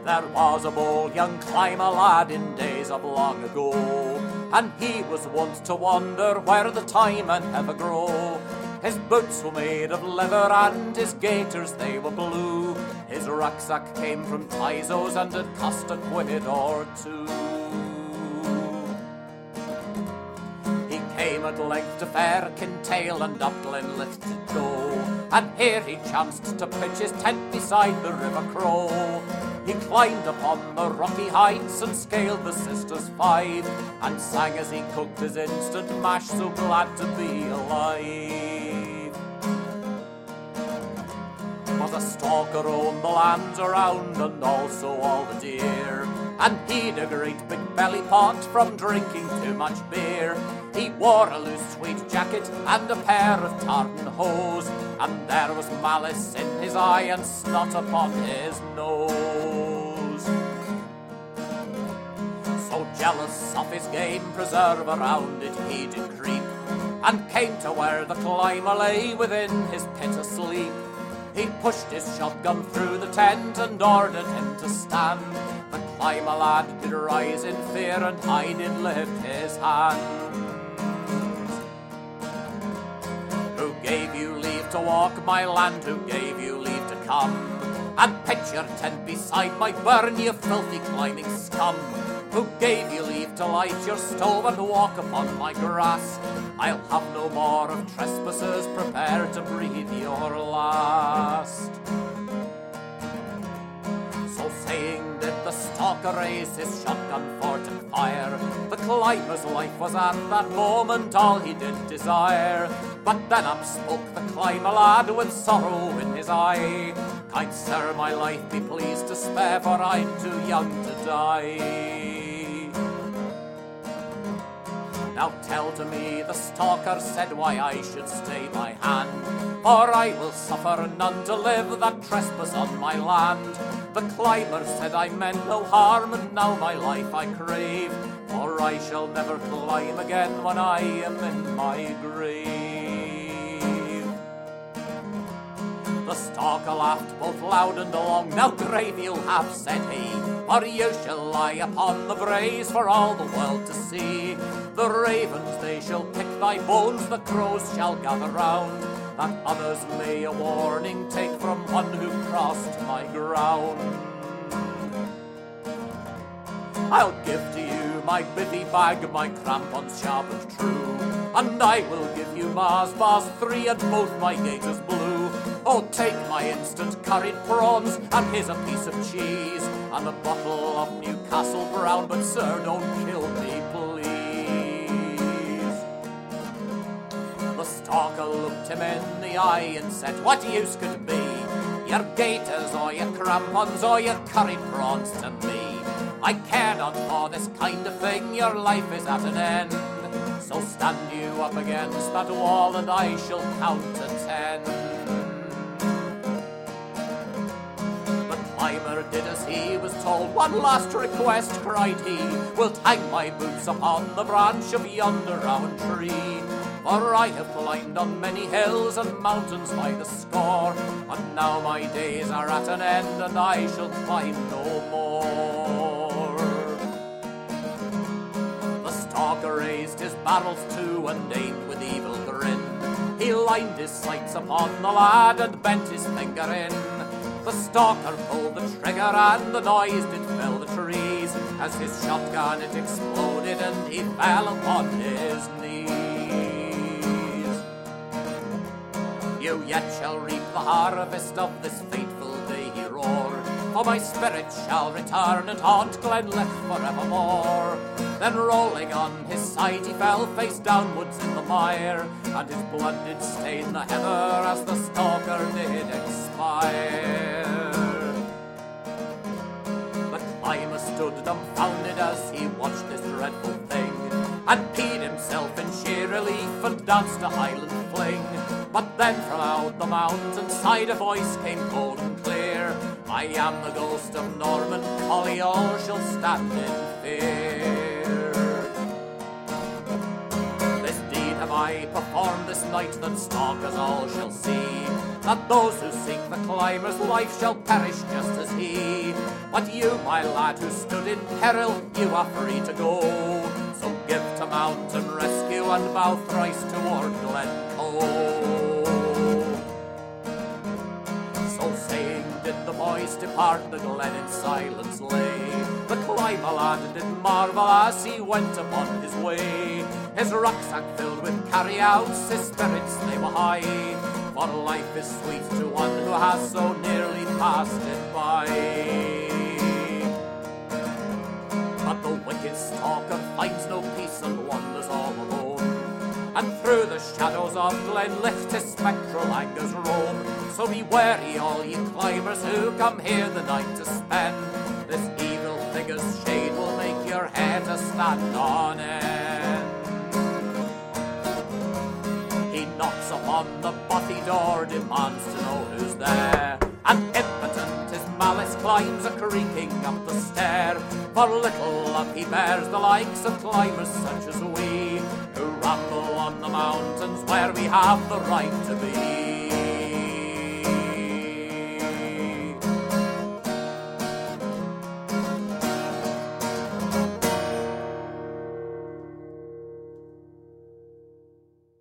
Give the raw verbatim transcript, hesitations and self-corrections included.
There was a bold young climber lad in days of long ago, and he was wont to wonder where the time and ever grow. His boots were made of leather and his gaiters they were blue. His rucksack came from Tyso's and it cost a quid or two. He came at length to fair Kintail and up Glenlicht to go, and here he chanced to pitch his tent beside the River Crow. He climbed upon the rocky heights and scaled the Sisters Five, and sang as he cooked his instant mash, so glad to be alive. Was a stalker roamed the lands around, and also all the deer, and he'd a great big belly pot from drinking too much beer. He wore a loose tweed jacket and a pair of tartan hose, and there was malice in his eye and snot upon his nose. So jealous of his game preserve, around it he did creep, and came to where the climber lay within his pit asleep. He pushed his shotgun through the tent and ordered him to stand. The climber lad did rise in fear, and I did lift his hand. Who gave you leave to walk my land? Who gave you leave to come and pitch your tent beside my burn, you filthy climbing scum? Who gave you leave to light your stove and walk upon my grass? I'll have no more of trespassers, prepare to breathe your last. So saying did the stalker raise his shotgun for to fire. The climber's life was at that moment all he did desire. But then up spoke the climber lad with sorrow in his eye. Kind sir, my life be pleased to spare, for I'm too young to die. Now tell to me, the stalker said, why I should stay my hand, for I will suffer none to live that trespass on my land. The climber said I meant no harm, and now my life I crave, for I shall never climb again when I am in my grave. The stalker laughed both loud and long. Now grave you'll have, said he, for you shall lie upon the braes for all the world to see. The ravens they shall pick thy bones, the crows shall gather round, that others may a warning take from one who crossed my ground. I'll give to you my bivvy bag, my crampons sharp and true, and I will give you Mars bars three and both my gaiters blue. Oh, take my instant curried prawns, and here's a piece of cheese, and a bottle of Newcastle Brown, but sir, don't kill me, please. The stalker looked him in the eye and said, what use could be your gaiters or your crampons or your curried prawns to me? I care not for this kind of thing, your life is at an end. So stand you up against that wall and I shall count to ten. The climber did as he was told. One last request, cried he, wilt hang my boots upon the branch of yonder rowan tree? For I have climbed on many hills and mountains by the score, and now my days are at an end and I shall climb no more. The stalker raised his barrels too and aimed with evil grin. He lined his sights upon the lad and bent his finger in. The stalker pulled the trigger and the noise did fill the trees. As his shotgun it exploded and he fell upon his knees. You yet shall reap the harvest of this fateful day, he roared, for my spirit shall return and haunt Glenlicht forevermore. Then rolling on his side he fell face downwards in the mire, and his blood did stain the heather as the stalker did expire. The climber stood dumbfounded as he watched this dreadful thing, and peed himself in sheer relief and danced a Highland fling. But then from out the mountain side a voice came cold and clear, I am the ghost of Norman Collie, all shall stand in fear. This deed have have I performed this night that stalkers all shall see, that those who seek the climber's life shall perish just as he. But you, my lad, who stood in peril, you are free to go. So give to mountain rescue and bow thrice toward Glencoe. So saying did the boys depart, the glen in silence lay. The climber lad did marvel as he went upon his way. His rucksack filled with carry-outs, his spirits they were high, for life is sweet to one who has so nearly passed it by. But the wicked stalker finds no peace and wanders all alone, and through the shadows of Glenlicht his spectral angers roam. So be wary, all ye climbers who come here the night to spend. This evil figure's shade will make your hair to stand on end. He knocks upon the bothy door, demands to know who's there, and impotent his malice climbs a creaking up the stair. For little love he bears the likes of climbers such as we, who ramble on the mountains where we have the right to be.